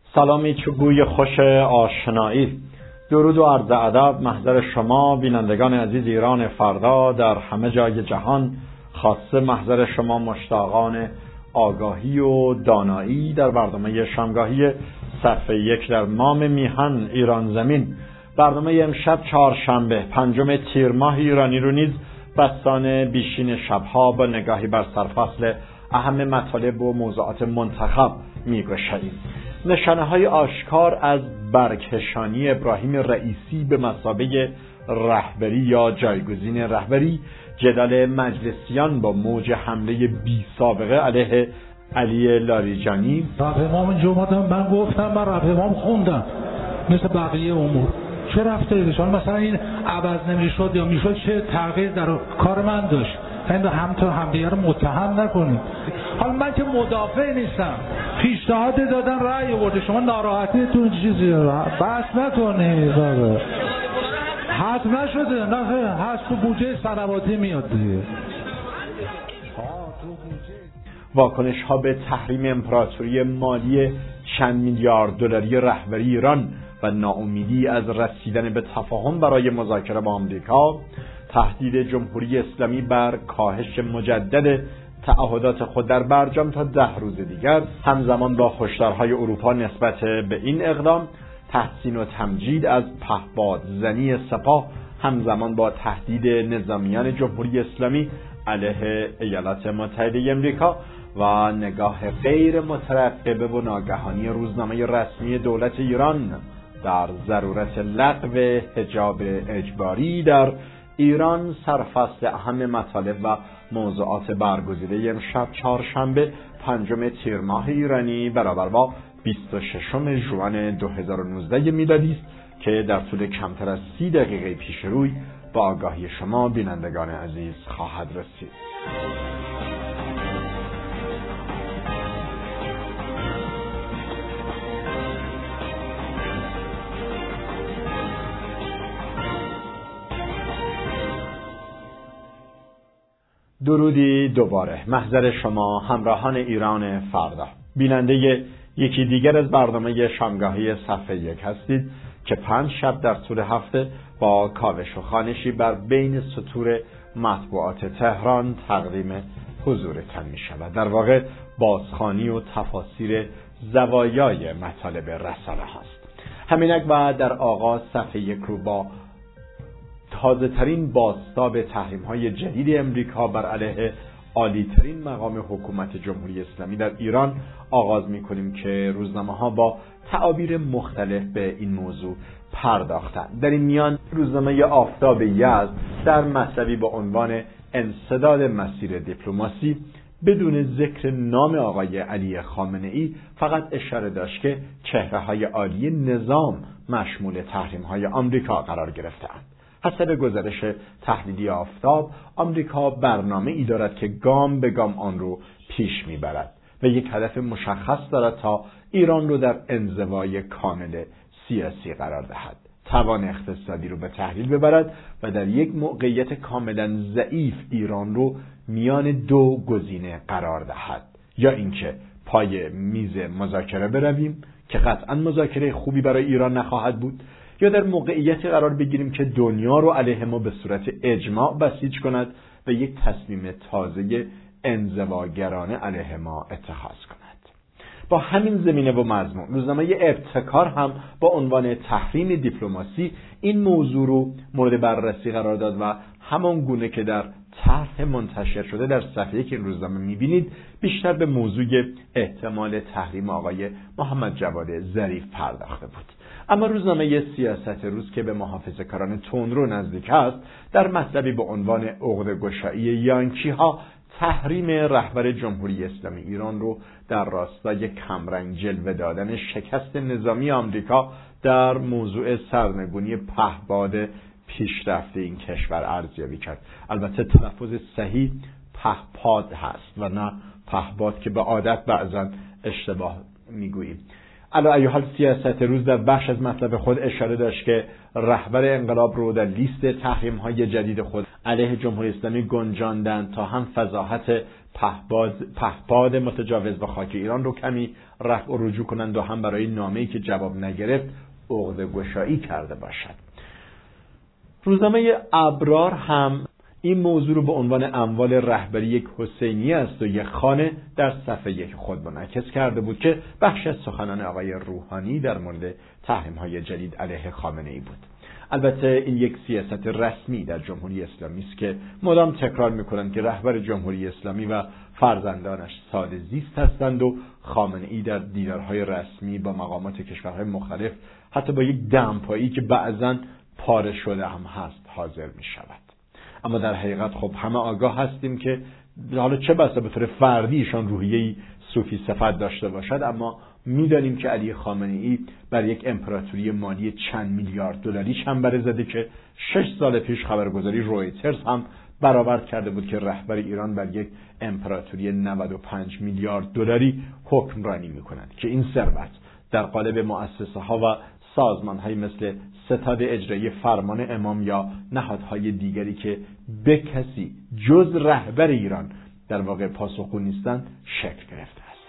سلامی چو بوی خوش آشنایی. درود و عرض ادب محضر شما بینندگان عزیز ایران فردا در همه جای جهان، خاصه محضر شما مشتاقان آگاهی و دانایی در برنامه شامگاهی صفحه 1 در مام میهن ایران زمین. برنامه امشب چهارشنبه 5 تیر ماه ایرانی رو نیز بستان بیشین شبها با نگاهی بر سرفصل اهم مطالب و موضوعات منتخب میگشاییم. نشانه های آشکار از برکشانی ابراهیم رئیسی به مثابه رهبری یا جایگزین رهبری، جدال مجلسیان با موج حمله بی سابقه علیه علی لاریجانی. رب امام جمعه من گفتم، من رب امام خوندم مثل بقیه امور. چه رفته ایدشان مثلا این عوض نمیشد یا میشد، چه تغییر در کار من داشت؟ همدیگه رو متهم نکنید. حالا من که مدافع نیستم، پیشنهاد دادن رأی آورده، شما ناراحتیتون چیزی بحث نکنید. حذف نشده، نه حذف تو بودجه سنواتی میاد دیگه. واکنش ها به تحریم امپراتوری مالی چند میلیارد دلاری رهبری ایران و ناامیدی از رسیدن به تفاهم برای مذاکره با آمریکا، تهدید جمهوری اسلامی بر کاهش مجدد تعهدات خود در برجام تا 10 روز دیگر، همزمان با هشدارهای اروپا نسبت به این اقدام، تحسین و تمجید از پهپادزنی سپاه همزمان با تهدید نظامیان جمهوری اسلامی علیه ایالات متحده آمریکا و نگاه غیر مترقبه و ناگهانی روزنامه رسمی دولت ایران در ضرورت لغو حجاب اجباری در ایران، سرفصل اهم مطالب و موضوعات برگزیده امشب چهارشنبه 5 تیر ماه ایرانی برابر با 26 ژوئن 2019 میلادی است که در طول کمتر از 30 دقیقه پیش روی با آگاهی شما بینندگان عزیز خواهد رسید. درودی دوباره محضر شما همراهان ایران فردا، بیننده یکی دیگر از برنامه شامگاهی صفحه 1 هستید که 5 شب در طول هفته با کاوش و خوانشی بر بین سطور مطبوعات تهران تقدیم حضورتان می شود. در واقع بازخوانی و تفاسیر زوایای مطالب رساله هست. همینک و در آغاز صفحه 1 رو با تازه ترین بازتاب تحریم های جدید امریکا بر علیه عالی ترین مقام حکومت جمهوری اسلامی در ایران آغاز می کنیم که روزنامه ها با تعابیر مختلف به این موضوع پرداختند. در این میان روزنامه آفتاب یزد در مطلبی با عنوان انسداد مسیر دیپلماسی بدون ذکر نام آقای علی خامنه‌ای فقط اشاره داشت که چهره‌های عالی نظام مشمول تحریم‌های آمریکا قرار گرفته‌اند. حسب گزارش تحلیلی آفتاب، آمریکا برنامه‌ای دارد که گام به گام آن رو پیش میبرد و یک هدف مشخص دارد تا ایران رو در انزوای کامل سیاسی قرار دهد، توان اقتصادی رو به تحلیل ببرد و در یک موقعیت کاملا ضعیف ایران رو میان دو گزینه قرار دهد: یا اینکه پای میز مذاکره برویم که قطعا مذاکره خوبی برای ایران نخواهد بود، یا در موقعیتی قرار بگیریم که دنیا رو علیه ما به صورت اجماع بسیج کند و یک تصمیم تازه انزواگرانه علیه ما اتخاذ کند. با همین زمینه و مضمون، روزنامه ابتکار هم با عنوان تحریم دیپلماسی این موضوع رو مورد بررسی قرار داد و همان گونه که در طرح منتشر شده در صفحه که این روزنامه می‌بینید، بیشتر به موضوع احتمال تحریم آقای محمد جواد ظریف پرداخته بود. اما روزنامه سیاست روز که به محافظه‌کاران تندرو نزدیک است، در مطلبی به عنوان عقده‌گشایی یانکی ها تحریم رهبر جمهوری اسلامی ایران رو در راستای کمرنگ جلوه دادن شکست نظامی آمریکا در موضوع سرنگونی پهپاد پیشرفته این کشور ارزیابی کرد. البته تلفظ صحیح پهپاد هست و نه پهپاد که به عادت بعضا اشتباه میگوییم. علی ای حال سیاست روز در بخش از مطلب خود اشاره داشت که رهبر انقلاب رو در لیست تحریم‌های جدید خود علیه جمهوری اسلامی گنجاندند تا هم فضاحت پهپاد متجاوز به خاک ایران رو کمی رفع و رجوع کنند و هم برای نامه‌ای که جواب نگرفت عقده گشایی کرده باشد. روزنامه ابرار هم این موضوع رو به عنوان اموال رهبری یک حسینی است و یک خانه در صفحه 1 خود منعکس کرده بود که بخش از سخنان آقای روحانی در مورد تحریم‌های جدید علیه خامنه‌ای بود. البته این یک سیاست رسمی در جمهوری اسلامی است که مدام تکرار می‌کنند که رهبر جمهوری اسلامی و فرزندانش ساده زیست هستند و خامنه‌ای در دیدارهای رسمی با مقامات کشورهای مختلف حتی با یک دمپایی که بعضاً پاره شده هم هست حاضر می‌شود. اما در حقیقت خب همه آگاه هستیم که حالا چه بسا به طور فردی ایشان روحیه‌ای صوفی صفت داشته باشد، اما میدانیم که علی خامنه‌ای بر یک امپراتوری مالی چند میلیارد دلاری چنبره زده که 6 سال پیش خبرگزاری رویترز هم برآورد کرده بود که رهبر ایران بر یک امپراتوری 95 میلیارد دلاری حکمرانی می‌کند که این ثروت در قالب مؤسسه‌ها و سازمان‌هایی مثل ستاد اجرایی فرمان امام یا نهادهای دیگری که به کسی جز رهبر ایران در واقع پاسخگو نیستند شکل گرفته است.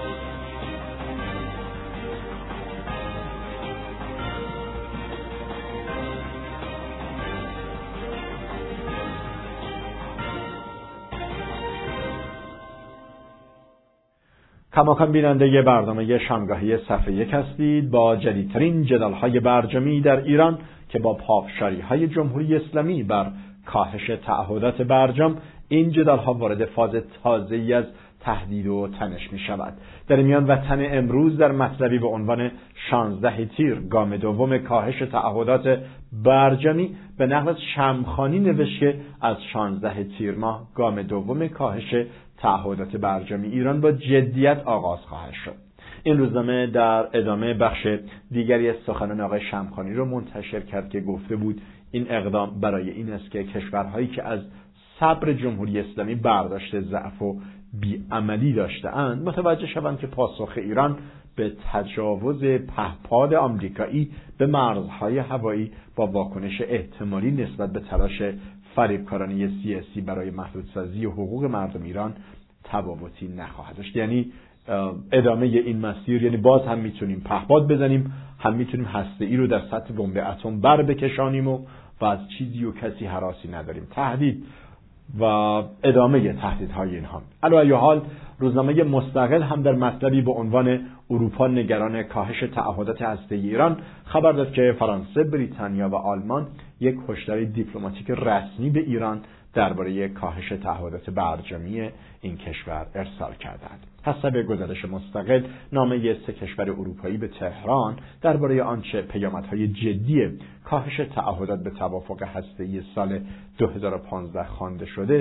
کماکان بیننده برنامه شامگاهی صفحه 1 هستید با جدیدترین جدال‌های برجامی در ایران که با پافشاری‌های جمهوری اسلامی بر کاهش تعهدات برجام این جدال‌ها وارد فاز تازه‌ای از تهدید و تنش می‌شود. در میان وطن امروز در مطلبی به عنوان 16 تیر گام دوم کاهش تعهدات برجامی به نقل از شمخانی نوشت که از 16 تیر ماه گام دوم کاهش تعهدات برجامی ایران با جدیت آغاز خواهد شد. این روزنامه در ادامه بخش دیگری از سخنان آقای شمخانی رو منتشر کرد که گفته بود این اقدام برای این است که کشورهایی که از صبر جمهوری اسلامی برداشت ضعف و بیعملی داشته‌اند متوجه شوند که پاسخ ایران به تجاوز پهپاد آمریکایی به مرزهای هوایی با واکنش احتمالی نسبت به تلاش فریبکارانه سیاسی برای محدودسازی حقوق مردم ایران تفاوتی نخواهد داشت. یعنی ادامه این مسیر، یعنی باز هم میتونیم پهپاد بزنیم، هم میتونیم هسته‌ای رو در سطح بمب اتم بر بکشانیم و از چیزی و کسی هراسی نداریم. تهدید و ادامه تهدیدهای اینها. علی ای حال روزنامه مستقل هم در مطلبی به عنوان اروپا نگران کاهش تعهدات هسته‌ای ایران خبر داد که فرانسه، بریتانیا و آلمان یک هشدار دیپلماتیک رسمی به ایران درباره کاهش تعهدات برجامی این کشور ارسال کردند. حسب گزارش مستقل، نامه 3 کشور اروپایی به تهران درباره آنچه پیامدهای جدی کاهش تعهدات به توافق هسته‌ای سال 2015 خوانده شده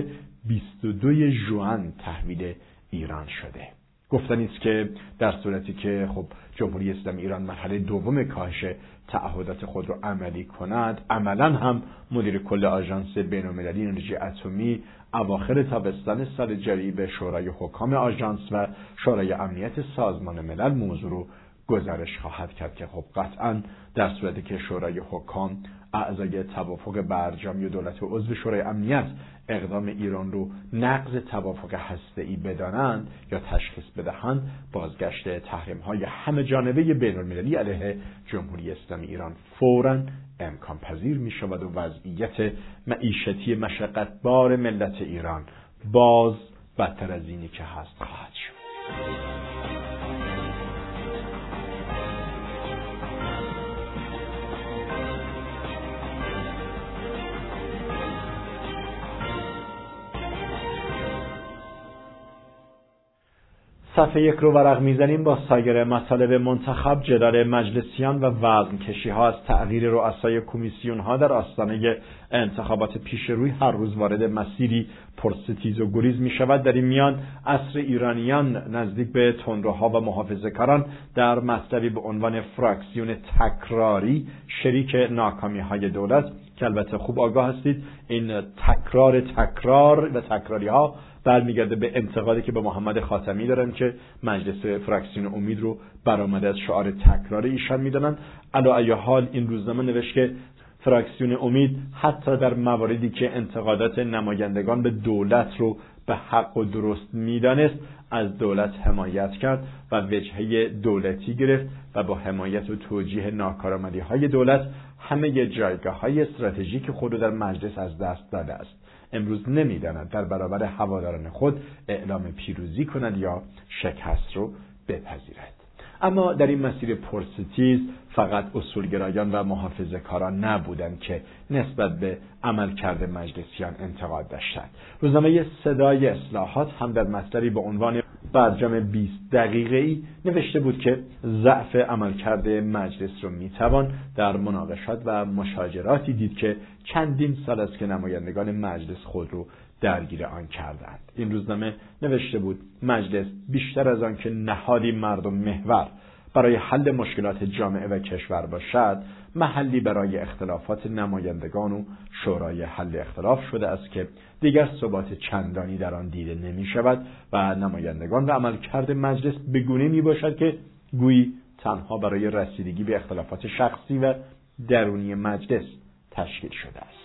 22 ژوئن تحویل ایران شده. گفتنی است که در صورتی که جمهوری اسلامی ایران مرحله دوم کاهش تعهدات خود را عملی کند، عملاً هم مدیر کل آژانس بین‌المللی انرژی اتمی اواخر تابستان سال جاری به شورای حکام آژانس و شورای امنیت سازمان ملل موضوع رو گزارش خواهد کرد که قطعاً در صورتی که شورای حکام اعضای توافق برجامی و دولت عضو شورای امنیت اقدام ایران رو نقض توافق هسته‌ای بدانند یا تشخیص بدهند، بازگشت تحریم‌های همه جانبه بین‌المللی علیه جمهوری اسلامی ایران فوراً امکان پذیر می شود و وضعیت معیشتی مشقتبار ملت ایران باز بدتر از اینی که هست خواهد شد. صفحه 1 رو ورق میزنیم با سایر مطالب منتخب. جدال مجلسیان و وزن کشی ها از تغییر رؤسای کمیسیون ها در آستانه انتخابات پیش روی هر روز وارد مسیری پرستیز و گریز می شود. در این میان عصر ایرانیان نزدیک به تندروها و محافظه‌کاران در مطلبی به عنوان فراکسیون تکراری شریک ناکامی های دولت که البته خوب آگاه هستید این تکرار و تکراری ها برمیگرده به انتقادی که به محمد خاتمی دارن که مجلس فراکسیون امید رو برآمده از شعار تکرار ایشان میدونن. علی ای حال این روزنامه نوشت که فراکسیون امید حتی در مواردی که انتقادات نمایندگان به دولت رو به حق و درست میدانست از دولت حمایت کرد و وجهه دولتی گرفت و با حمایت و توجیه ناکارآمدی‌های دولت همه جایگاه‌های استراتژیک خود را در مجلس از دست داده است. امروز نمی‌داند در برابر هواداران خود اعلام پیروزی کند یا شکست رو بپذیرد. اما در این مسیر پرستیز فقط اصولگرایان و محافظه‌کاران نبودند که نسبت به عملکرد مجلسیان انتقاد داشتند. روزنامه صدای اصلاحات هم در مطلبی با عنوان برجام 20 دقیقه‌ای نوشته بود که ضعف عملکرد مجلس رو میتوان در مناقشات و مشاجراتی دید که چندین سال است که نمایندگان مجلس خود رو درگیر آن کردند. این روزنامه نوشته بود مجلس بیشتر از آن که نهادی مردم محور برای حل مشکلات جامعه و کشور باشد، محلی برای اختلافات نمایندگان و شورای حل اختلاف شده است که دیگر ثبات چندانی در آن دیده نمی شود و نمایندگان و عملکرد مجلس به گونه می باشد که گویی تنها برای رسیدگی به اختلافات شخصی و درونی مجلس تشکیل شده است.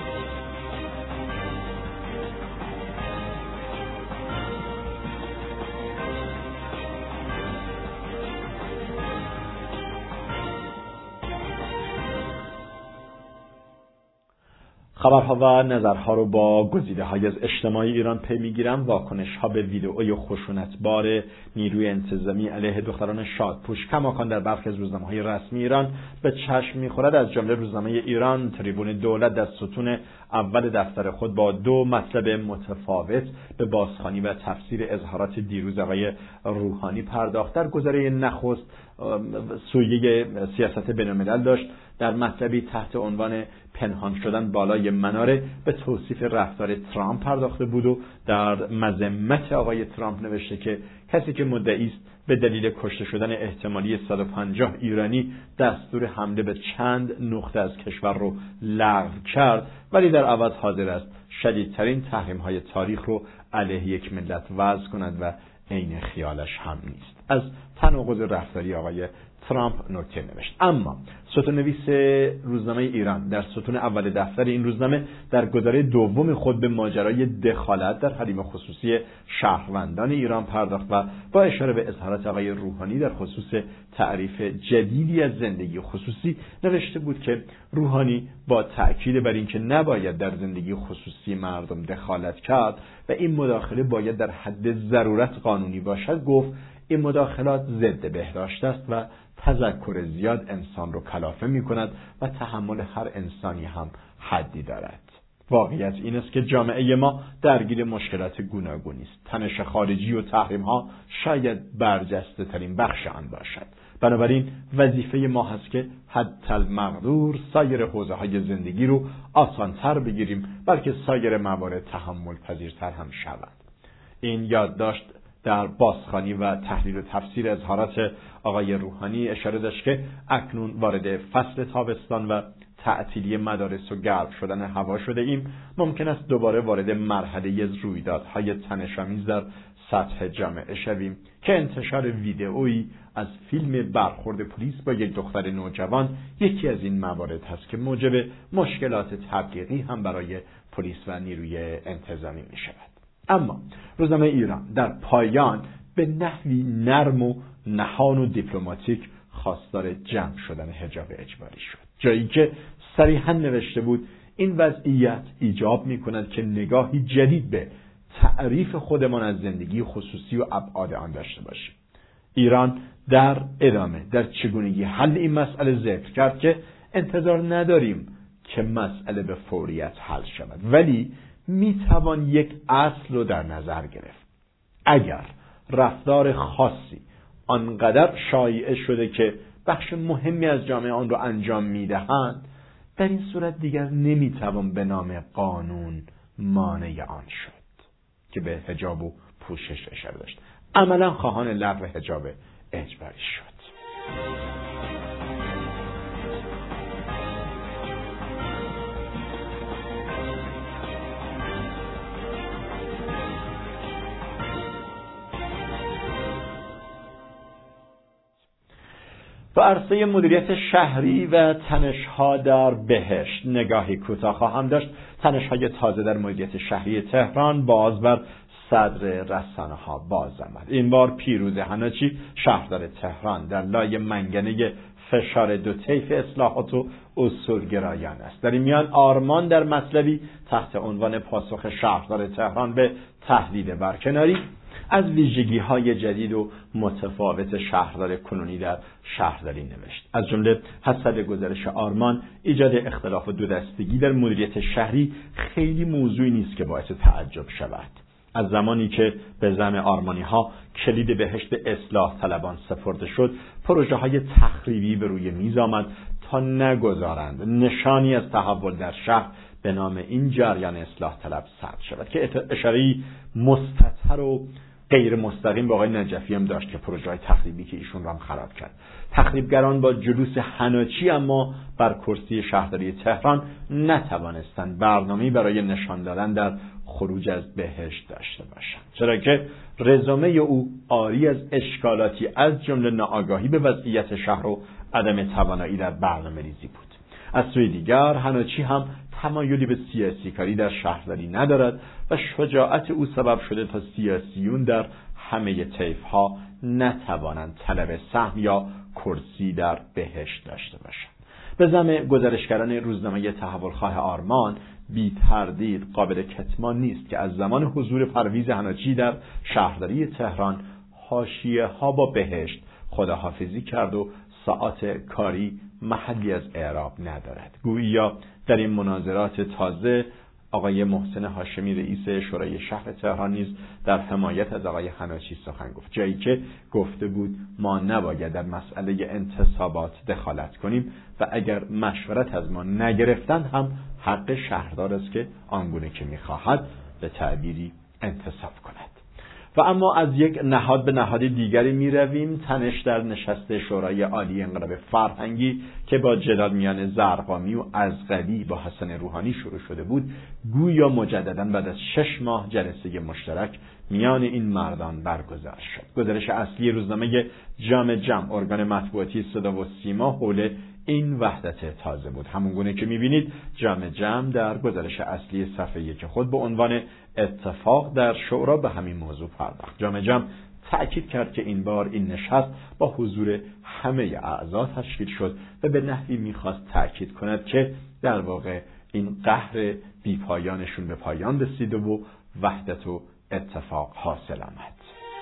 خبرها و نظرها رو با گزیده‌های از اجتماعی ایران پی می‌گیرم. واکنش‌ها به ویدئوی خشونتبار نیروی انتظامی علیه دختران شادپوش کماکان در برخی از روزنامه‌های رسمی ایران به چشم می‌خورد. از جمله روزنامه ایران تریبون دولت در ستون اول دفتر خود با 2 مطلب متفاوت به بازخوانی و تفسیر اظهارات دیروز آقای روحانی پرداخت. در گزاره نخست سویه سیاست بین‌الملل داشت. در مطلبی تحت عنوان پنهان شدن بالای مناره به توصیف رفتار ترامپ پرداخته بود و در مذمت آقای ترامپ نوشته که کسی که مدعی است به دلیل کشته شدن احتمالی 150 ایرانی دستور حمله به چند نقطه از کشور رو لغو کرد، ولی در عوض حاضر است شدیدترین تحریم‌های تاریخ رو علیه یک ملت وضع کند و عین خیالش هم نیست. از تناقض رفتاری آقای ترامپ نکته نوشت. اما ستون‌نویس روزنامه ایران در ستون اول دفتر این روزنامه در گزاره دوم خود به ماجرای دخالت در حریم خصوصی شهروندان ایران پرداخت و با اشاره به اظهارات آقای روحانی در خصوص تعریف جدیدی از زندگی خصوصی نوشته بود که روحانی با تأکید بر اینکه نباید در زندگی خصوصی مردم دخالت کرد و این مداخله باید در حد ضرورت قانونی باشد، گفت این مداخلات ضد بهداشت است و تذکر زیاد انسان رو کلافه می کند و تحمل هر انسانی هم حدی دارد. واقعیت این است که جامعه ما درگیر مشکلات گوناگونی است. تنش خارجی و تحریم ها شاید برجسته ترین بخش آن باشد. بنابراین وظیفه ما هست که حتی المقدور سایر حوزه های زندگی رو آسانتر بگیریم، بلکه سایر موارد تحمل پذیرتر هم شود. این یادداشت در بازخوانی و تحلیل و تفسیر اظهارات آقای روحانی اشاره داشت که اکنون وارد فصل تابستان و تعطیلی مدارس و گرم شدن هوا شده ایم. ممکن است دوباره وارد مرحله از رویدادهای تنش‌آمیز در سطح جامعه شویم که انتشار ویدئویی از فیلم برخورد پلیس با یک دختر نوجوان یکی از این موارد هست که موجب مشکلات تبلیغی هم برای پلیس و نیروی انتظامی می شود. اما روزنامه ایران در پایان به نحوی نرم و نهان و دیپلماتیک خواستار جمع شدن حجاب اجباری شد، جایی که صریحاً نوشته بود این وضعیت ایجاب می کند که نگاهی جدید به تعریف خودمان از زندگی خصوصی و ابعاد آن داشته باشیم. ایران در ادامه در چگونگی حل این مسئله ذکر کرد که انتظار نداریم که مسئله به فوریت حل شود، ولی می توان یک اصل رو در نظر گرفت. اگر رفتار خاصی آنقدر شایع شده که بخش مهمی از جامعه آن رو انجام می دهند، در این صورت دیگر نمی توان به نام قانون مانع آن شد که به حجاب و پوشش اشاره داشت. عملا خواهان لغو حجاب اجباری شد. به عرصه مدیریت شهری و تنش‌ها در بهشت نگاهی کوتاه خواهم داشت. تنش‌های تازه در مدیریت شهری تهران باز بر صدر رسانه‌ها باز آمد. این بار پیروز حناچی شهردار تهران در لای منگنه فشار دو طیف اصلاحات و اصولگرایان است. در این میان آرمان در مطلبی تحت عنوان پاسخ شهردار تهران به تهدید برکناری از ویژگی‌های جدید و متفاوت شهردار کنونی در شهرداری نوشت. از جمله حسب گزارش آرمان، ایجاد اختلاف و دو دستگی در مدیریت شهری خیلی موضوعی نیست که باعث تعجب شود. از زمانی که به زعم آرمانی‌ها کلید بهشت اصلاح طلبان سپرده شد، پروژه‌های تخریبی به روی میز آمد تا نگذارند نشانی از تحول در شهر به نام این جریان اصلاح طلب ثبت شود، که اشاره‌ای مستتر و غیر مستقیم با آقای نجفی هم داشت که پروژه‌های تخریبی که ایشون رو هم خراب کرد. تخریبگران با جلوس حناچی اما بر کرسی شهرداری تهران نتوانستند برنامه‌ای برای نشان دادن در خروج از بهشت داشته باشند، چرا که رزومه او عاری از اشکالاتی از جمله ناآگاهی به وضعیت شهر و عدم توانایی در برنامه‌ریزی بود. از سوی دیگر حناچی هم تمایلی به سیاسی کاری در شهرداری ندارد و شجاعت او سبب شده تا سیاسیون در همه طیف‌ها نتوانند طلب سهم یا کرسی در بهشت داشته باشند. به زعم گزارشگران روزنامه تحولخواه آرمان، بی تردید قابل کتمان نیست که از زمان حضور پرویز حناچی در شهرداری تهران حاشیه‌ها با بهشت خداحافظی کرد و ساعات کاری محلی از اعراب ندارد. گوییا در این مناظرات تازه آقای محسن هاشمی رئیس شورای شهر تهران نیز در حمایت از آقای حناچی سخن گفت، جایی که گفته بود ما نباید در مسئله انتصابات دخالت کنیم و اگر مشورت از ما نگرفتن هم حق شهردار است که آنگونه که می‌خواهد به تعبیری انتصاب کند. و اما از یک نهاد به نهاد دیگری می رویم. تنش در نشست شورای عالی انقلاب فرهنگی که با جدال میان زرقامی و ازغلی با حسن روحانی شروع شده بود، گویا مجددا بعد از 6 ماه جلسه مشترک میان این مردان برگزار شد. گزارش اصلی روزنامه جام جم، ارگان مطبوعاتی صدا و سیما، حول این وحدت تازه بود. همونگونه که میبینید جام جم در گزارش اصلی صفحه 1 خود به عنوان اتفاق در شورا به همین موضوع پرداخت. جام جم تأکید کرد که این بار این نشست با حضور همه اعضا تشکیل شد و به نحوی میخواست تأکید کند که در واقع این قهر بیپایانشون به پایان رسیده و وحدت و اتفاق حاصل آمد.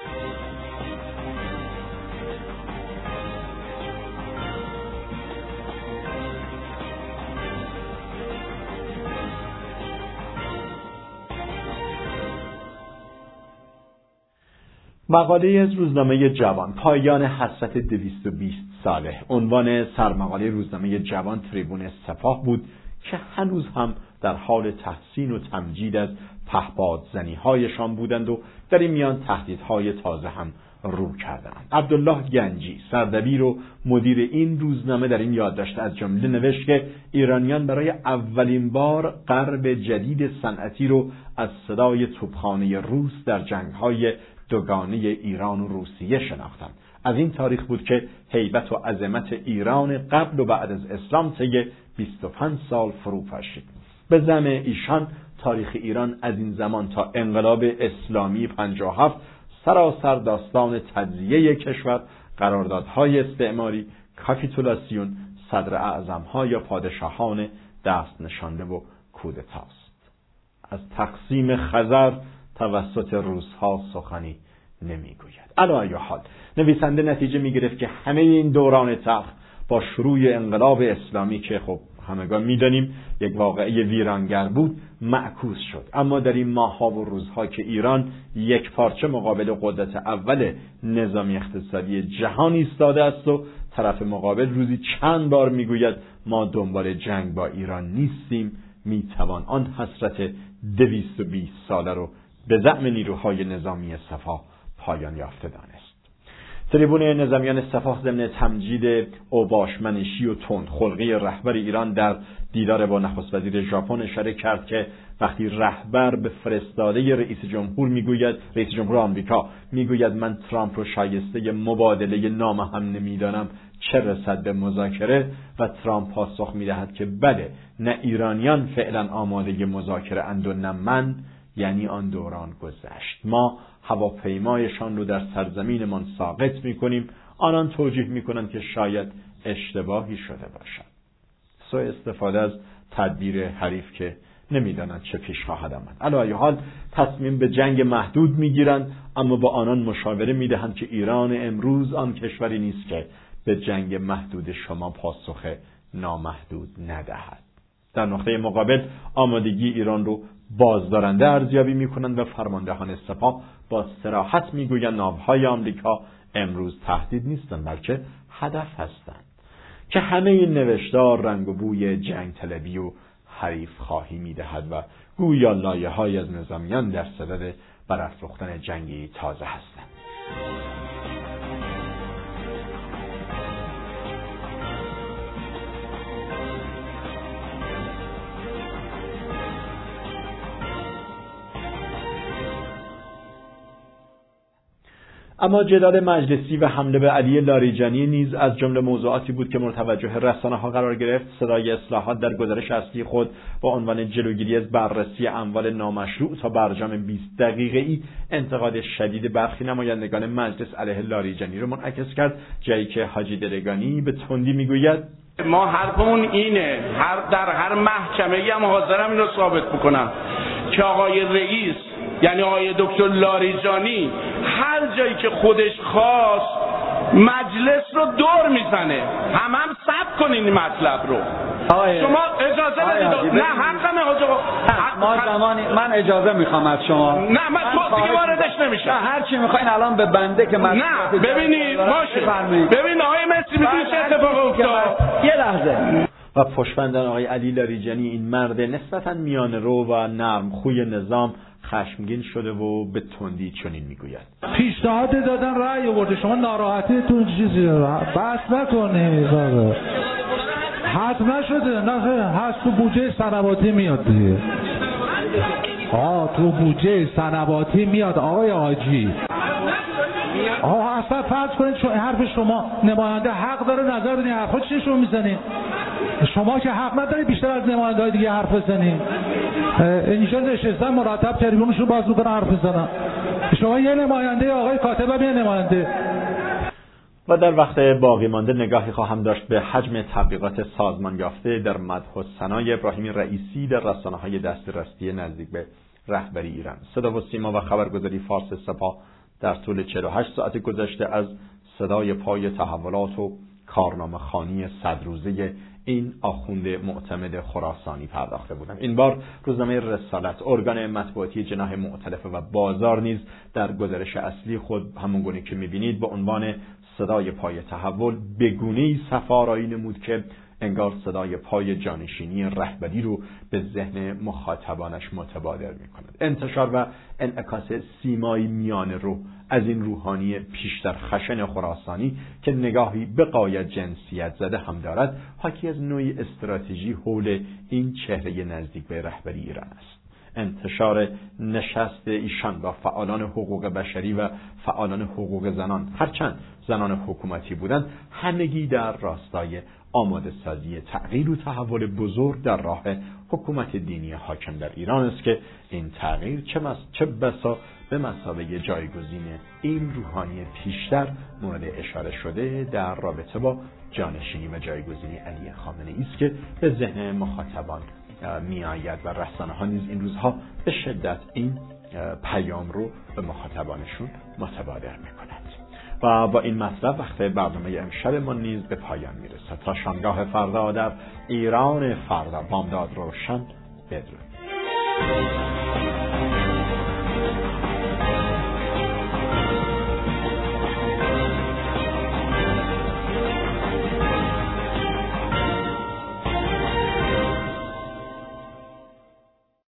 مقاله از روزنامه جوان، پایان حسرت 220 ساله. عنوان سرمقاله روزنامه جوان تریبون سپاه بود که هنوز هم در حال تحسین و تمجید از پهپادزنی‌هایشان بودند و در این میان تهدیدهای تازه هم رو کردند. عبدالله گنجی، سردبیر و مدیر این روزنامه، در این یادداشت از جمله نوشت که ایرانیان برای اولین بار غرب جدید صنعتی رو از صدای توپخانه روس در جنگ‌های دوگانه ایران و روسیه شناختند. از این تاریخ بود که هیبت و عظمت ایران قبل و بعد از اسلام طی 25 سال فرو پاشید. به زعم ایشان تاریخ ایران از این زمان تا انقلاب اسلامی 57 سراسر داستان تجزیه کشور، قراردادهای استعماری، کاپیتولاسیون، صدر اعظم‌ها یا پادشاهان دست نشانده و کودتاست. از تقسیم خزر توسط روس‌ها سخنی نمیگوید. علی ای حال نویسنده نتیجه میگرفت که همه این دوران تلخ با شروع انقلاب اسلامی که خب همگان میدانیم یک واقعه ویرانگر بود معکوس شد. اما در این ماه‌ها و روزها که ایران یک پارچه مقابل قدرت اول نظامی اقتصادی جهان ایستاده است و طرف مقابل روزی چند بار میگوید ما دنبال جنگ با ایران نیستیم، میتوان آن حسرت 220 ساله رو به زعم نیروهای نظامی سپاه پایان یافته دانست. تریبون نظامیان سپاه ضمن تمجید اوباش منشی و تندخلقی رهبر ایران در دیدار با نخست وزیر ژاپن اشاره کرد که وقتی رهبر به فرستاده رئیس جمهور آمریکا میگوید من ترامپ رو شایسته مبادله نامه هم نمیدانم، چه رسد به مذاکره و ترامپ پاسخ می‌دهد که بله، نه ایرانیان فعلا آماده مذاکره اند و نه من، یعنی آن دوران گذشت. ما هواپیمایشان رو در سرزمینمان ساقط می‌کنیم، آنان توجیه می‌کنند که شاید اشتباهی شده باشد. سوء استفاده از تدبیر حریف که نمیدانند چه پیش خواهد آمد. علی ای حال تصمیم به جنگ محدود میگیرند، اما با آنان مشاوره میدهند که ایران امروز آن کشوری نیست که به جنگ محدود شما پاسخ نامحدود ندهد. در نقطه مقابل آمادگی ایران رو بازدارنده ارزیابی میکنند و فرماندهان سپاه با صراحت میگویند ناوهای آمریکا امروز تهدید نیستند بلکه هدف هستند، که همه این نوشتار رنگ و بوی جنگ طلبی و حریف خواهی میدهد و گویا لایه‌های از نظامیان در صدد برافروختن جنگی تازه هستند. اما جدال مجلسی و حمله به علی لاریجانی نیز از جمله موضوعاتی بود که مورد توجه رسانه‌ها قرار گرفت. صدای اصلاحات در گزارش اصلی خود با عنوان جلوگیری از بررسی اموال نامشروع تا برجام 20 دقیقه‌ای انتقاد شدید برخی نمایندگان مجلس علیه لاریجانی را منعکس کرد، جایی که حاجی درگانی به تندی میگوید ما حرفمون اینه، در هر محکمه‌ای هم حاضرم این رو ثابت بکنم که آقای رئیس یعنی آقای دکتر لاریجانی هر جایی که خودش خواست مجلس رو دور میزنه. هم ثبت کنین این مطلب رو. شما اجازه بدید. نه حقمه حاجا. من اجازه میخوام از شما. نه من تو دیگه واردش نمیشم. نه هر چی میخواین الان به بنده که من نه ببینید باشه. ببین آقای مصری میدونی چه اتفاقی افتاد؟ یه لحظه. و پشتبندان آقای علی لاریجانی این مرد نسبتاً میانه رو و نرم خوی نظام خشمگین شده و به تندی چنین میگوید پیشنهاد دادن رأی آورده، شما ناراحتیتون چیزی بحث نکنید. حتم نشده، نه هست تو بودجه سنواتی میاد دیگه. تو بودجه سنواتی میاد آقای حاجی. اصلا فرض کنید حرف شما نماینده حق داره نظر بدین، حرفا چی شما میزنین؟ شما که حق نداری بیشتر از نماینده‌های دیگه حرف بزنین. اینجا نشستن مرتب تریبونشون باز می‌کنن حرف بزنن. شما یه نماینده، آقای کاتب هم یه نماینده. و در وقت باقی مانده نگاهی خواهم داشت به حجم تبلیغات سازمان یافته در مدح و ثنای ابراهیم رئیسی در رسانه‌های دسترسی نزدیک به رهبری ایران. صدا و سیما و خبرگزاری فارس سپاه در طول 48 ساعت گذشته از صدای پای تحولات و کارنامه‌خوانی 100 روزه این آخوند معتمد خراسانی پرداخته بودم. این بار روزنامه رسالت، ارگان مطبوعاتی جناح مؤتلفه و بازار نیز در گزارش اصلی خود همونگونه که می‌بینید با عنوان صدای پای تحول به گونه‌ای صف‌آرایی نمود که انگار صدای پای جانشینی رهبری رو به ذهن مخاطبانش متبادر می‌کند. انتشار و انعکاس سیمایی میانه رو از این روحانی پیشتر خشن خراسانی که نگاهی به غایت جنسیت زده هم دارد، حاکی از نوعی استراتژی حول این چهره نزدیک به رهبری ایران است. انتشار نشست ایشان با فعالان حقوق بشری و فعالان حقوق زنان، هرچند زنان حکومتی بودند، همگی در راستای آماده سازی تغییر و تحول بزرگ در راه حکومت دینی حاکم در ایران است که این تغییر چه بسا به مثابه جایگزین این روحانی پیشتر مورد اشاره شده در رابطه با جانشینی و جایگزینی علی خامنه‌ای است که به ذهن مخاطبان می آید و رسانه‌ها نیز این روزها به شدت این پیام رو به مخاطبانشون متبادر می‌کنند. و با این مطلب وقت برنامه امشب ما نیز به پایان میرسد. تا شامگاه فردا در ایران فردا، بامداد روشن. بدرود.